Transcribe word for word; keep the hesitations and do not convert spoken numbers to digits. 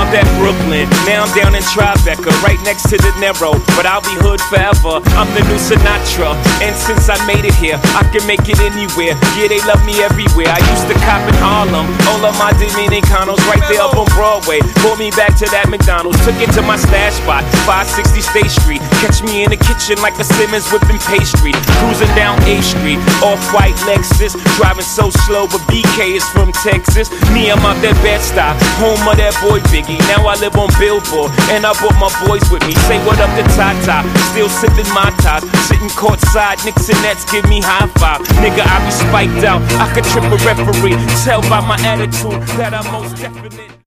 that Brooklyn, now I'm down in Tribeca, right next to De Niro, but I'll be hood forever. I'm the new Sinatra, and since I made it here, I can make it anywhere. Yeah, they love me everywhere. I used to cop in Harlem, all of my Dominicanos right there up on Broadway. Pulled me back to that McDonald's, took it to my stash spot, five sixty State Street. Catch me in the kitchen like a Simmons whipping pastry. Cruising down A Street, off-white Lexus, driving so slow, but B K is from Texas. Me, I'm out that Bed-Stuy, home of that boy Biggie. Now I live on Billboard, and I brought my boys with me. Say what up to Tata, still sipping my ties, sitting courtside, Knicks and Nets give me high five. Nigga, I be spiked out, I could trip a referee. Tell by my attitude that I'm most definite.